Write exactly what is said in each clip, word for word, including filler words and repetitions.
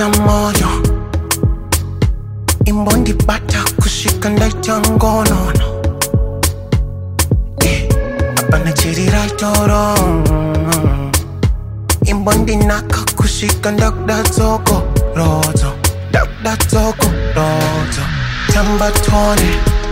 bata moyo imbondi bata kushika ndaita ngono eh, apana chirira toro imbondi naka kushika ndakda zoko rozo ndakda zoko rozo tamba tone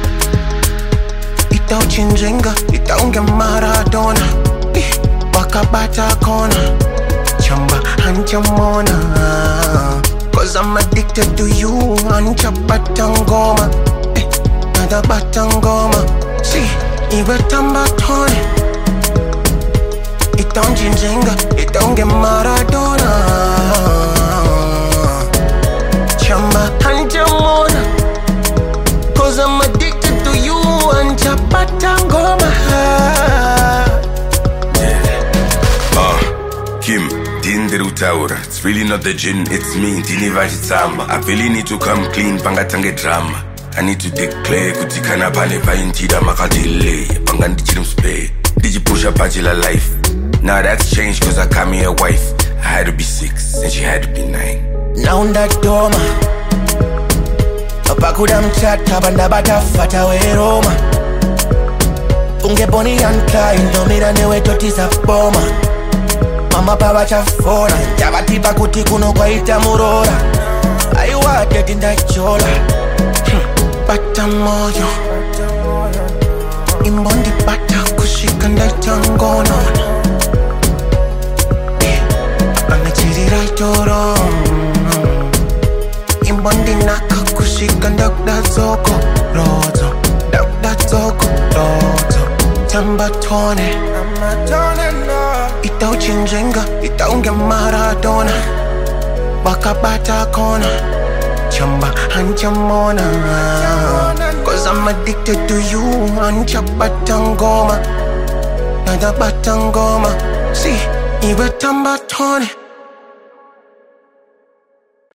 itauchinjenga itaunge Maradona eh, wakabata kona chamba hanchamona cause I'm addicted to you hancha batangoma eh, nada batangoma si iwe tamba tone itaunjinjenga itaunge Maradona chamba hanchamona cause I'm addicted to you hancha batangoma. Kim, Dindru Taura. It's really not the gin, it's me, Diniva Chitsamba. I really need to come clean, Pangatange drama. I need to declare, Kutikana Paneva Intida Makadile, Pangandichim Spay. Did you push up Pagila life? Now that's changed cause I got me a wife. I had to be six, and she had to be nine. Now that doma Apakuda mchata, banda bata fata we Roma. Unge boni yanka, indomira newe totisa boma. Mama baba chafona Jabatipa kuti kuno kwa ita murora Aiwa dedi ndachola hmm. Bata moyo imbondi bata kushika ndaita ngono eh, apana chirira toro imbondi naka kushika ndakda zoko rozo ndakda zoko rozo tamba tone itauchinjenga itaunge Maradona wakabata kona chamba hanchamona cause I'm addicted to you hancha batangoma nada batangoma si iwe tamba tone